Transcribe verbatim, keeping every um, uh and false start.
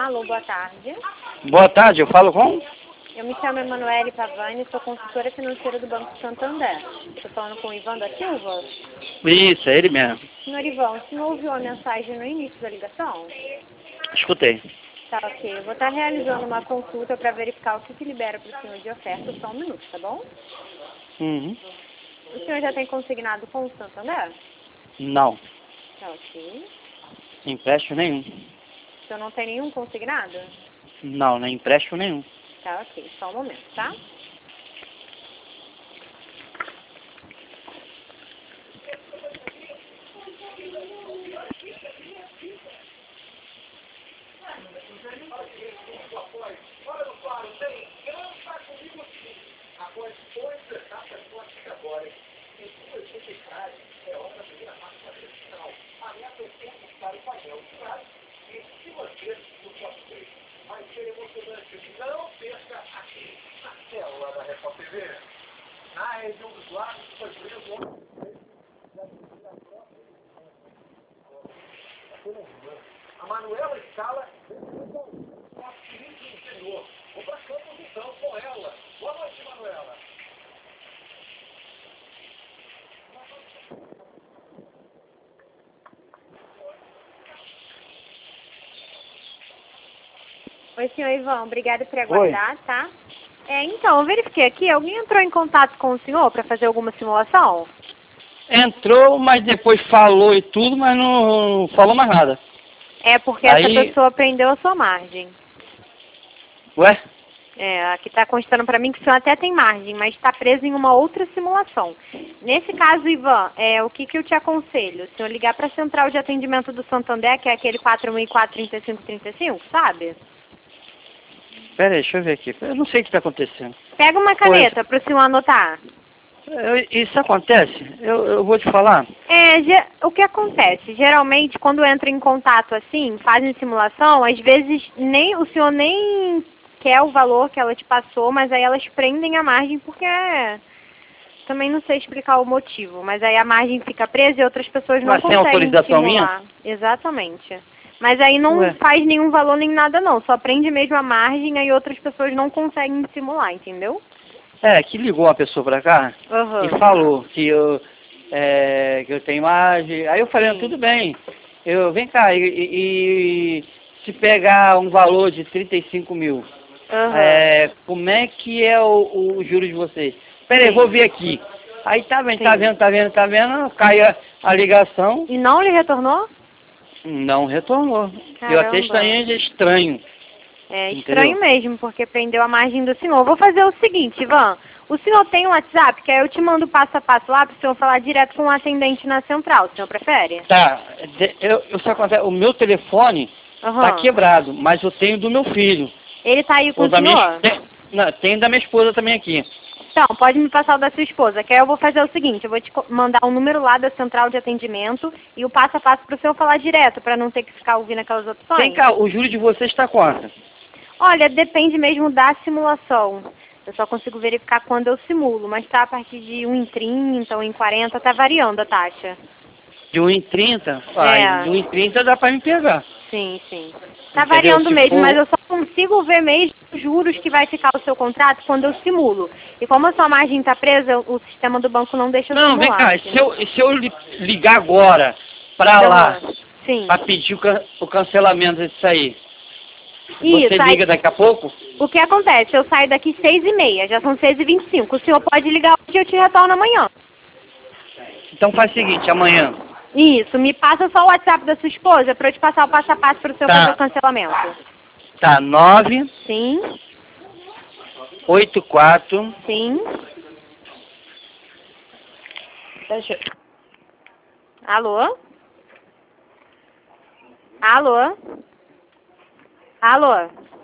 Alô, boa tarde. Boa tarde, eu falo com? Eu me chamo Emanuele Pavani, sou consultora financeira do Banco Santander. Estou falando com o Ivan da Silva. Isso, é ele mesmo. Senhor Ivan, o senhor ouviu a mensagem no início da ligação? Escutei. Tá, ok. Eu vou estar realizando uma consulta para verificar o que, que libera para o senhor de oferta. Só um minuto, tá bom? Uhum. O senhor já tem consignado com o Santander? Não, Tá, ok. empréstimo nenhum. O senhor não tem nenhum consignado? Não, não é empréstimo nenhum. Tá, ok. Só um momento, tá? A Manuela Scala nosso querido senhor. Vou para Campos então com ela. Boa noite, Manuela. Oi, senhor Ivan. Obrigada por aguardar, tá? É, então, eu verifiquei aqui. Alguém entrou em contato com o senhor para fazer alguma simulação? Entrou, mas depois falou e tudo, mas não falou mais nada. É porque Aí... essa pessoa prendeu a sua margem. Ué? É, aqui está constando para mim que o senhor até tem margem, mas está preso em uma outra simulação. Nesse caso, Ivan, é, o que, que eu te aconselho? O senhor ligar para a central de atendimento do Santander, que é aquele quatro um quatro, trinta e cinco, trinta e cinco, sabe? Pera aí, deixa eu ver aqui. Eu não sei o que está acontecendo. Pega uma caneta para o senhor anotar. Eu, isso acontece? Eu, eu vou te falar. É, ge- o que acontece? Geralmente, quando entra em contato assim, fazem simulação, às vezes nem o senhor nem quer o valor que ela te passou, mas aí elas prendem a margem porque é... Também não sei explicar o motivo, mas aí a margem fica presa e outras pessoas não Mas sem conseguem autorização simular. Exatamente. Mas aí não Ué. faz nenhum valor nem nada não, só prende mesmo a margem aí outras pessoas não conseguem simular, entendeu? É, que ligou uma pessoa pra cá Aham. e falou que eu, é, que eu tenho margem. Aí eu falei, Sim. tudo bem. Eu, vem cá, e, e- e se pegar um valor de trinta e cinco mil, Aham. é, como é que é o, o juro de vocês? Pera aí, Sim. vou ver aqui. Aí tá vendo, tá Sim. vendo, tá vendo, tá vendo, cai a, a ligação, E não lhe retornou? não retornou. Eu até Caramba. estranhei, é estranho. É Entendeu? estranho mesmo, porque prendeu a margem do senhor. Vou fazer o seguinte, Ivan. O senhor tem um WhatsApp, que aí eu te mando passo a passo lá para o senhor falar direto com o atendente na central. O senhor prefere? Tá, de- eu, eu só acontece, o meu telefone Aham. tá quebrado, mas eu tenho do meu filho. Ele tá aí com O o da minha, senhor? es- tem, não, tem da minha esposa também aqui. Então, pode me passar o da sua esposa, que aí eu vou fazer o seguinte, eu vou te co- mandar um número lá da central de atendimento e o passo a passo para o senhor falar direto, para não ter que ficar ouvindo aquelas opções. Vem cá, o júri de vocês está quanto? Olha, depende mesmo da simulação. Eu só consigo verificar quando eu simulo, mas tá a partir de um em trinta, um em quarenta, tá variando a taxa. De um em trinta? É. Ah, de um em trinta dá pra me pegar. Sim, sim. Tá Entendeu? variando Se mesmo, for- mas eu só consigo ver mesmo os juros que vai ficar o seu contrato quando eu simulo. E como a sua margem está presa, o sistema do banco não deixa eu Não, vem simular. cá, se eu, se eu li- ligar agora pra Aham. lá, Sim. pra pedir o, can- o cancelamento disso aí, Isso, você aí, liga daqui a pouco? o que acontece? Eu saio daqui seis e meia, já são seis e vinte e cinco. O senhor pode ligar hoje e eu te retorno amanhã. Então faz o seguinte, amanhã. Isso, me passa só o WhatsApp da sua esposa para eu te passar o passo a passo para o senhor Tá. fazer o cancelamento. Tá, nove Sim, oito quatro. sim. Deixa. Alô? Alô? Alô?